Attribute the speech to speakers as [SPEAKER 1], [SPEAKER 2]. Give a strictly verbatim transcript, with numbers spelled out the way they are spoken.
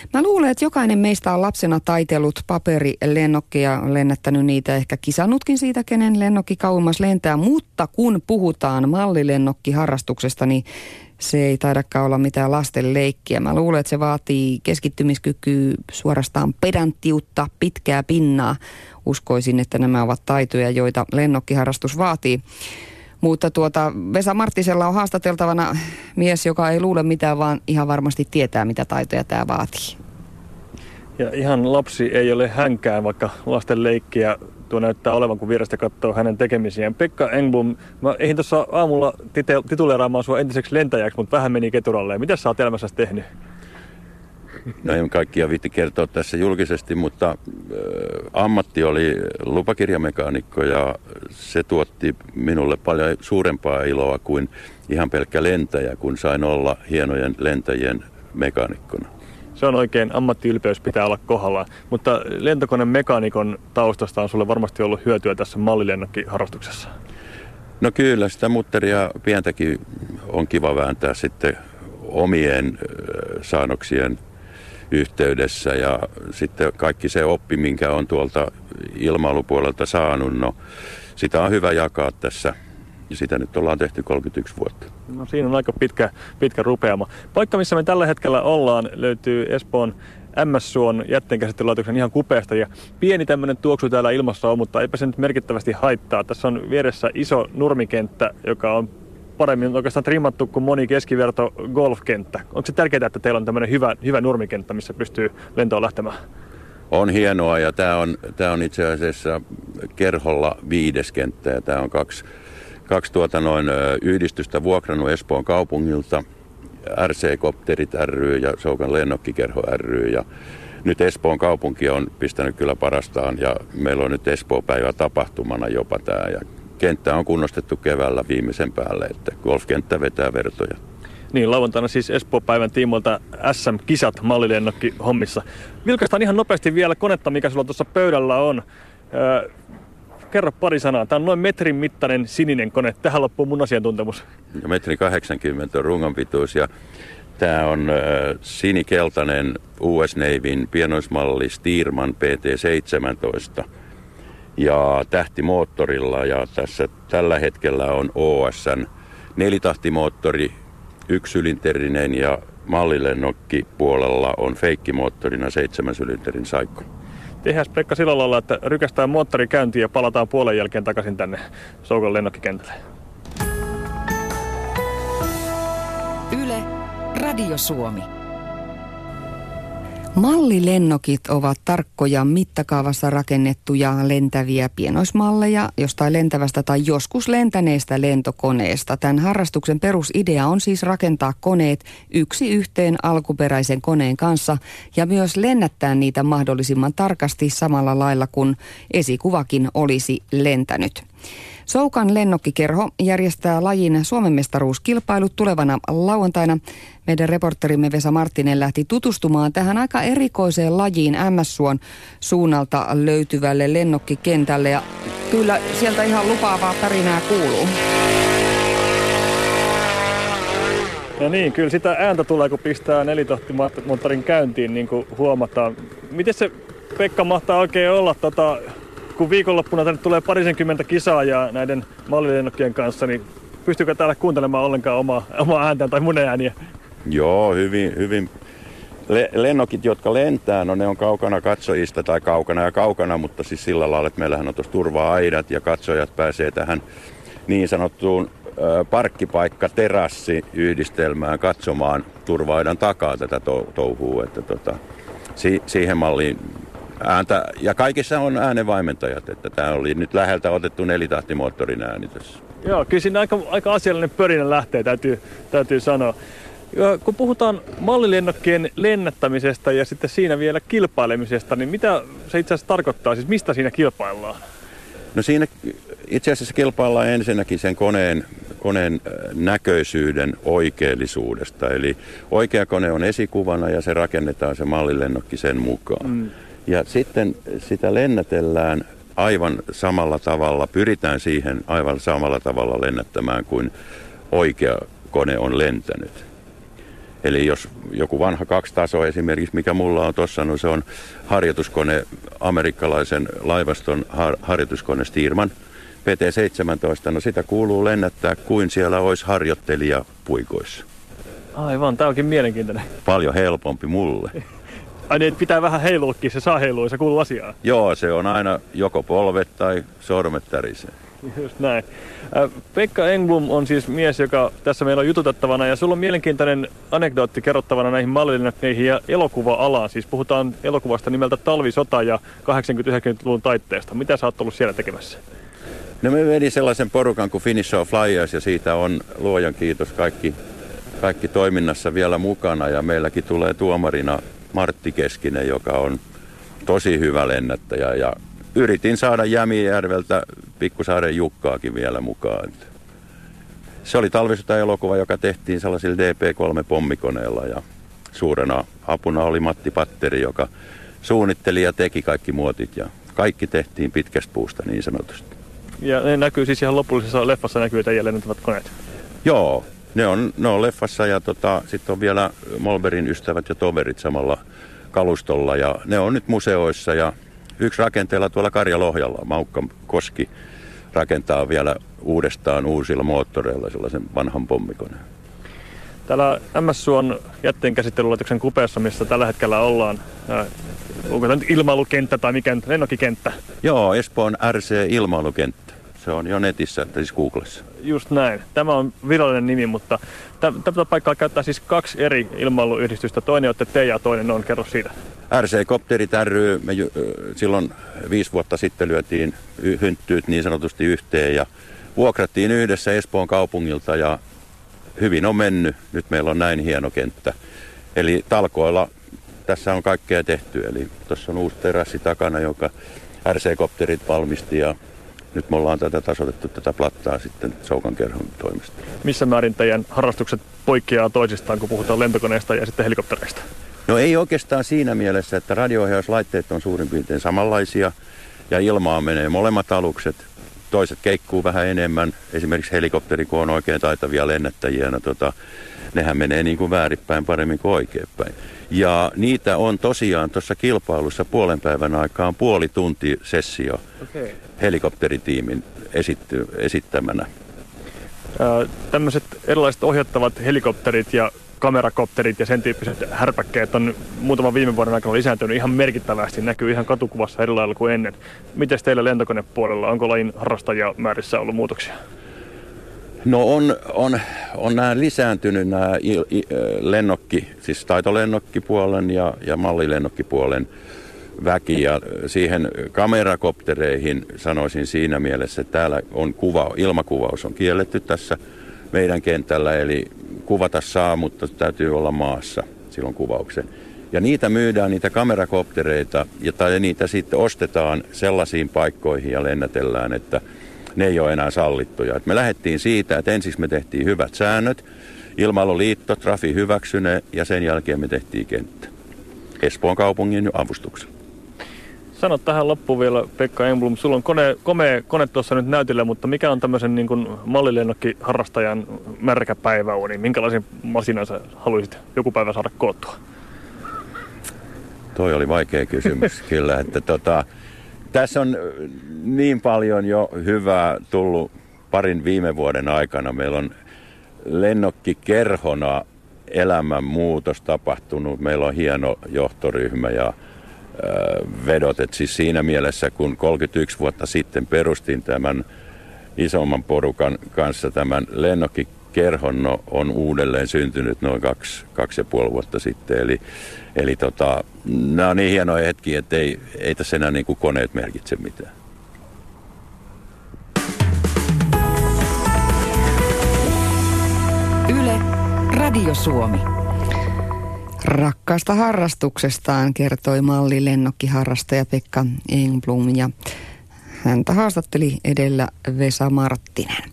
[SPEAKER 1] Mä luulen, että jokainen meistä on lapsena taitellut paperilennokkeja, lennättänyt niitä, ehkä kisannutkin siitä, kenen lennokki kauemmas lentää. Mutta kun puhutaan mallilennokkiharrastuksesta, niin se ei taidakaan olla mitään lasten leikkiä. Mä luulen, että se vaatii keskittymiskykyä, suorastaan pedanttiutta, pitkää pinnaa. Uskoisin, että nämä ovat taitoja, joita lennokkiharrastus vaatii. Mutta tuota, Vesa Marttisella on haastateltavana mies, joka ei luule mitään, vaan ihan varmasti tietää, mitä taitoja tämä vaatii.
[SPEAKER 2] Ja ihan lapsi ei ole hänkään, vaikka lasten leikkiä tuo näyttää olevan, kun vierestä katsoo hänen tekemisiään. Pekka Engblom, mä eihin tuossa aamulla tite- tituleeraamaan sua entiseksi lentäjäksi, mutta vähän meni keturalle. Mitä sä oot elämässäsi tehnyt?
[SPEAKER 3] No en kaikkia viitti kertoa tässä julkisesti, mutta äh, ammatti oli lupakirjamekaanikko ja se tuotti minulle paljon suurempaa iloa kuin ihan pelkkä lentäjä, kun sain olla hienojen lentäjien mekaanikkona.
[SPEAKER 2] Se on oikein, ammattiylpeys pitää olla kohdallaan, mutta lentokoneen mekaanikon taustasta on sulle varmasti ollut hyötyä tässä mallilennokkiharrastuksessa.
[SPEAKER 3] No kyllä, sitä mutteria pientäkin on kiva vääntää sitten omien äh, saannoksien yhteydessä ja sitten kaikki se oppi, minkä on tuolta ilmailupuolelta saanut, no sitä on hyvä jakaa tässä ja sitä nyt ollaan tehty kolmekymmentäyksi vuotta.
[SPEAKER 2] No siinä on aika pitkä, pitkä rupeama. Paikka, missä me tällä hetkellä ollaan, löytyy Espoon M S-suon jätteenkäsittelylaitoksen ihan kupeasta ja pieni tämmöinen tuoksu täällä ilmassa on, mutta eipä se nyt merkittävästi haittaa. Tässä on vieressä iso nurmikenttä, joka on paremmin oikeastaan trimmattu kuin moni keskiverto golfkenttä. Onko se tärkeää, että teillä on tämmöinen hyvä, hyvä nurmikenttä, missä pystyy lentoon lähtemään?
[SPEAKER 3] On hienoa ja tämä on, tämä on itse asiassa kerholla viides kenttä ja tämä on kaksi, kaksi tuota noin yhdistystä vuokrannut Espoon kaupungilta, R C-kopterit ry ja Soukan lennokkikerho ry ja nyt Espoon kaupunki on pistänyt kyllä parastaan ja meillä on nyt Espoo-päivä tapahtumana jopa tämä ja kenttä on kunnostettu keväällä viimeisen päälle, että golfkenttä vetää vertoja.
[SPEAKER 2] Niin, lauantaina siis Espoo-päivän tiimoilta S M-kisat mallilennokki hommissa. Vilkaistaan ihan nopeasti vielä konetta, mikä sulla tuossa pöydällä on. Öö, kerro pari sanaa. Tämä on noin metrin mittainen sininen kone. Tähän loppuu mun asiantuntemus.
[SPEAKER 3] Metri kahdeksankymmentä on rungon pituus ja tämä on öö, sinikeltainen U S Navyn pienoismalli Stearman P T seitsemäntoista. Ja tähtimoottorilla ja tässä tällä hetkellä on O S:n nelitahtimoottori, yksisylinterinen ja mallilennokki puolella on feikkimoottorina seitsemänsylinterin Saikko.
[SPEAKER 2] Tehdään Pekka sillä lailla, että rykästään moottori käyntiin ja palataan puolen jälkeen takaisin tänne Soukan lennokkikentälle.
[SPEAKER 4] Yle, Radio Suomi.
[SPEAKER 1] Mallilennokit ovat tarkkoja mittakaavassa rakennettuja lentäviä pienoismalleja jostain lentävästä tai joskus lentäneestä lentokoneesta. Tämän harrastuksen perusidea on siis rakentaa koneet yksi yhteen alkuperäisen koneen kanssa ja myös lennättää niitä mahdollisimman tarkasti samalla lailla kuin esikuvakin olisi lentänyt. Soukan lennokkikerho järjestää lajin Suomen mestaruuskilpailut tulevana lauantaina. Meidän reporterimme Vesa Marttinen lähti tutustumaan tähän aika erikoiseen lajiin M S-suon suunnalta löytyvälle lennokkikentälle. Ja kyllä sieltä ihan lupaavaa tarinaa kuuluu.
[SPEAKER 2] No niin, kyllä sitä ääntä tulee, kun pistää nelitahtimoottorin käyntiin, niin kuin huomataan. Miten se, Pekka, mahtaa oikein olla, tota, kun viikonloppuna tänne tulee parisenkymmentä kisaajaa näiden mallilennokkien kanssa, niin pystyykö täällä kuuntelemaan ollenkaan omaa, omaa ääntään tai mun ääniä?
[SPEAKER 3] Joo, hyvin, hyvin. Le- lennokit, jotka lentää, no ne on kaukana katsojista tai kaukana ja kaukana, mutta siis sillä lailla, että meillähän on tuossa turva-aidat ja katsojat pääsee tähän niin sanottuun ö, parkkipaikka-terassi-yhdistelmään katsomaan turva-aidan takaa tätä to- touhua, että tota, si- siihen malliin ääntä, ja kaikissa on äänenvaimentajat, että tämä oli nyt läheltä otettu nelitahtimoottorin ääni tässä.
[SPEAKER 2] Joo, kyllä siinä aika, aika asiallinen pörinä lähtee, täytyy, täytyy sanoa. Ja kun puhutaan mallilennokkien lennättämisestä ja sitten siinä vielä kilpailemisesta, niin mitä se itse asiassa tarkoittaa? Siis mistä siinä kilpaillaan?
[SPEAKER 3] No siinä itse asiassa kilpaillaan ensinnäkin sen koneen, koneen näköisyyden oikeellisuudesta. Eli oikea kone on esikuvana ja se rakennetaan se mallilennokki sen mukaan. Mm. Ja sitten sitä lennätellään aivan samalla tavalla, pyritään siihen aivan samalla tavalla lennättämään kuin oikea kone on lentänyt. Eli jos joku vanha kaksitaso esimerkiksi, mikä mulla on tuossa, no se on harjoituskone, amerikkalaisen laivaston har- harjoituskone Stearman P T seitsemäntoista, no sitä kuuluu lennättää kuin siellä olisi harjoittelija puikoissa.
[SPEAKER 2] Aivan, tämä onkin mielenkiintoinen.
[SPEAKER 3] Paljon helpompi mulle.
[SPEAKER 2] Ai niin, pitää vähän heiluukin, se saa heilua, se kuuluu asiaan.
[SPEAKER 3] Joo, se on aina joko polvet tai sormet tärisee.
[SPEAKER 2] Just näin. Pekka Engblom on siis mies, joka tässä meillä on jututettavana, ja sulla on mielenkiintoinen anekdootti kerrottavana näihin mallilennokkeihin ja elokuva-alaan. Siis puhutaan elokuvasta nimeltä Talvisota ja kahdeksankymmentä-yhdeksänkymmentäluvun taitteesta. Mitä sä oot ollut siellä tekemässä?
[SPEAKER 3] No me vedin sellaisen porukan kuin Finnish Show Flyers, ja siitä on luojan kiitos kaikki, kaikki toiminnassa vielä mukana, ja meilläkin tulee tuomarina Martti Keskinen, joka on tosi hyvä lennättäjä, ja yritin saada Jämijärveltä Pikkusaaren Jukkaakin vielä mukaan. Se oli Talvisota-elokuva, joka tehtiin sellaisilla D P kolme pommikoneella, ja suurena apuna oli Matti Patteri, joka suunnitteli ja teki kaikki muotit, ja kaikki tehtiin pitkästä puusta niin sanotusti.
[SPEAKER 2] Ja ne näkyy siis ihan lopullisessa leffassa näkyy teidän lentävät koneet?
[SPEAKER 3] Joo, ne on, ne on leffassa, ja tota, sitten on vielä Molberin ystävät ja toverit samalla kalustolla, ja ne on nyt museoissa, ja yksi rakenteella tuolla Karjalohjalla, Maukka Koski, rakentaa vielä uudestaan uusilla moottoreilla sellaisen vanhan pommikoneen.
[SPEAKER 2] Täällä M S Suon jätteenkäsittelylaitoksen kupeessa, missä tällä hetkellä ollaan, äh, onko tämä nyt ilmailukenttä tai mikä nyt, lennokkikenttä?
[SPEAKER 3] Joo, Espoon R C-ilmailukenttä. Se on jo netissä, siis Googlessa.
[SPEAKER 2] Just näin. Tämä on virallinen nimi, mutta tätä paikkaa käyttää siis kaksi eri ilmailuyhdistystä. Toinen olette te ja toinen on, kerro siitä.
[SPEAKER 3] R C-kopterit ry, me silloin viisi vuotta sitten lyötiin hynttyyt niin sanotusti yhteen ja vuokrattiin yhdessä Espoon kaupungilta ja hyvin on mennyt. Nyt meillä on näin hieno kenttä. Eli talkoilla tässä on kaikkea tehty. Eli tuossa on uusi terassi takana, joka R C-kopterit valmisti ja nyt me ollaan tätä tasoitettu tätä plattaa sitten Soukan kerhon toimesta.
[SPEAKER 2] Missä määrin teidän harrastukset poikkeaa toisistaan, kun puhutaan lentokoneista ja sitten helikoptereista?
[SPEAKER 3] No ei oikeastaan siinä mielessä, että radio-ohjauslaitteet on suurin piirtein samanlaisia ja ilmaan menee molemmat alukset. Toiset keikkuu vähän enemmän. Esimerkiksi helikopteri, kun on oikein taitavia lennättäjiä, no tota, nehän menee niin kuin väärinpäin paremmin kuin oikeinpäin. Ja niitä on tosiaan tuossa kilpailussa puolen päivän aikaan puoli tunti sessio okay. helikopteritiimin esitty, esittämänä.
[SPEAKER 2] Ää, tämmöiset erilaiset ohjattavat helikopterit ja kamerakopterit ja sen tyyppiset härpäkkeet on muutaman viime vuoden aikana lisääntynyt ihan merkittävästi. Näkyy ihan katukuvassa eri lailla kuin ennen. Miten teillä lentokonepuolella? Onko lajin harrastajamäärissä ollut muutoksia?
[SPEAKER 3] No on, on, on nämä lisääntynyt nämä il, il, lennokki, siis taitolennokkipuolen ja, ja mallilennokkipuolen väki. Ja siihen kamerakoptereihin sanoisin siinä mielessä, että täällä on kuva, ilmakuvaus on kielletty tässä meidän kentällä. Eli kuvata saa, mutta täytyy olla maassa silloin kuvauksen. Ja niitä myydään, niitä kamerakoptereita, ja tai niitä sitten ostetaan sellaisiin paikkoihin ja lennätellään, että ne ei ole enää sallittuja. Et me lähdettiin siitä, että ensin me tehtiin hyvät säännöt, Ilmailuliitto, Trafi hyväksyi ne, ja sen jälkeen me tehtiin kenttä. Espoon kaupungin avustuksella.
[SPEAKER 2] Sano tähän loppuun vielä, Pekka Engblom, sulla on kone, komea kone tuossa nyt näytillä, mutta mikä on tämmöisen niin kuin mallilennokkiharrastajan märkä päiväuni? Minkälaisen masinan sä haluaisit joku päivä saada koottua?
[SPEAKER 3] Toi oli vaikea kysymys kyllä, että tota, tässä on niin paljon jo hyvää tullut parin viime vuoden aikana. Meillä on lennokkikerhona elämänmuutos tapahtunut. Meillä on hieno johtoryhmä ja vedot, että siis siinä mielessä, kun kolmekymmentäyksi vuotta sitten perustin tämän isomman porukan kanssa tämän lennokkikerhon, no, on uudelleen syntynyt noin kaksi, kaksi ja puoli vuotta sitten. Eli, eli tota, nämä on niin hienoja hetkiä, että ei, ei tässä enää niin kuin koneet merkitse mitään.
[SPEAKER 4] Yle, Radio Suomi.
[SPEAKER 1] Rakkaasta harrastuksestaan kertoi mallilennokkiharrastaja Pekka Engblom ja häntä haastatteli edellä Vesa Marttinen.